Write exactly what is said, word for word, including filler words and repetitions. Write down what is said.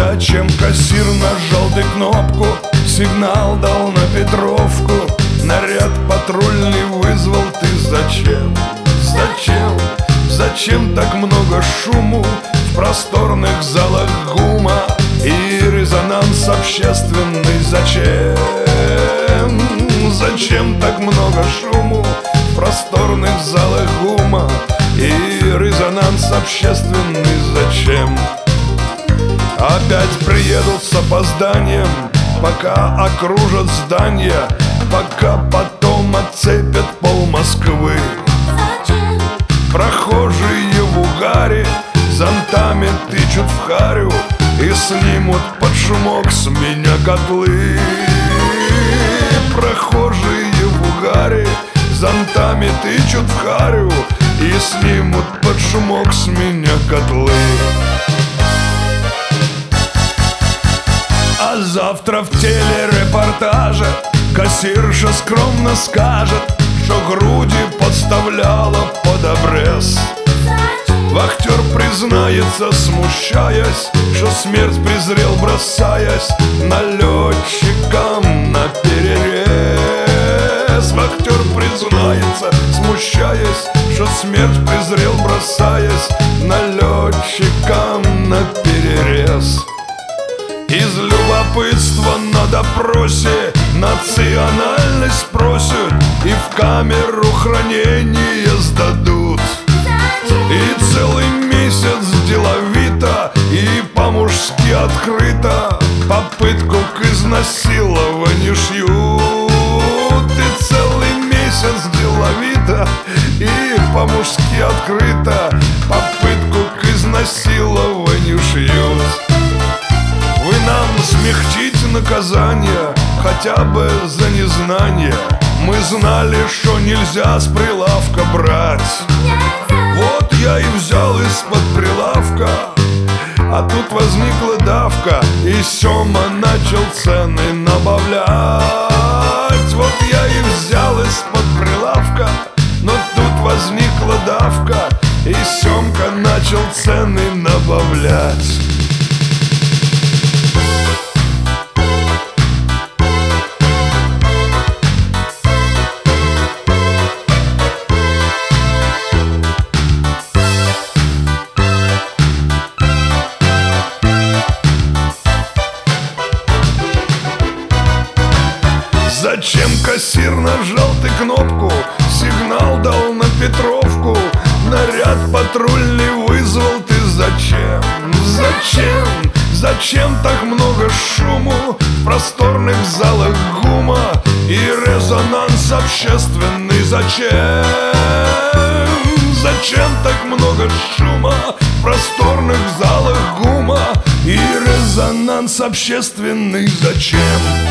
Зачем кассир нажал ты кнопку, сигнал дал на Петровку, наряд патрульный вызвал ты зачем? Зачем? Зачем так много шуму в просторных залах ГУМа и резонанс общественный? Зачем? Зачем так много шуму в просторных залах ГУМа и резонанс общественный? Зачем? Опять приедут с опозданием, пока окружат здания, пока потом отцепят пол Москвы. Прохожие в угаре зонтами тычут в харю и снимут под шумок с меня котлы. Прохожие в угаре зонтами тычут в харю и снимут под шумок с меня котлы. А завтра в телерепортаже кассирша скромно скажет, что груди подставляла под обрез. Вахтер признается, смущаясь, что смерть презрел, бросаясь налетчикам на перерез. Вахтер признается, смущаясь, что смерть презрел, бросаясь налетчикам на перерез. Из любопытства на допросе национальность спросят и в камеру хранения сдадут. И целый месяц деловито и по-мужски открыто попытку к изнасилованию шьют. И целый месяц деловито и по-мужски открыто попытку к изнасилованию шьют. Вы нам смягчите наказание хотя бы за незнание. Мы знали, что нельзя с прилавка брать. Вот я и взял из-под прилавка, а тут возникла давка, и Сёма начал цены набавлять. Вот я и взял из-под прилавка, но тут возникла давка, и Сёмка начал цены набавлять. Зачем кассир нажал ты кнопку, сигнал дал на Петровку, наряд патрульный вызвал ты зачем? Зачем? Зачем так много шуму в просторных залах ГУМа и резонанс общественный? Зачем? Зачем так много шума в просторных залах ГУМа и резонанс общественный? Зачем?